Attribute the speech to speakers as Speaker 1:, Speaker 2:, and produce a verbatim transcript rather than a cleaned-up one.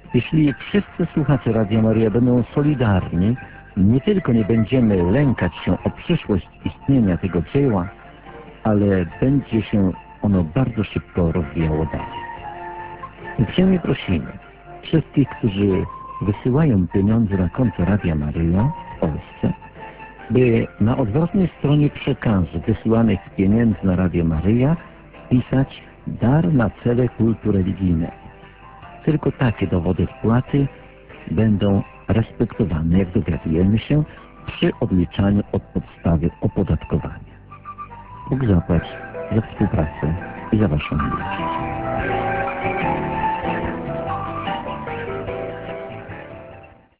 Speaker 1: Jeśli wszyscy słuchacze Radia Maryja będą solidarni, nie tylko nie będziemy lękać się o przyszłość istnienia tego dzieła, ale będzie się ono bardzo szybko rozwijało dalej. Uprzejmie prosimy wszystkich, którzy wysyłają pieniądze na konto Radia Maryja w Polsce, by na odwrotnej stronie przekazu wysyłanych pieniędzy na Radio Maryja pisać dar na cele kultu religijne. Tylko takie dowody wpłaty będą respektowane, jak dowiadujemy się, przy odliczaniu od podstawy opodatkowania. Bóg zapłać za współpracę i za Waszą miłość.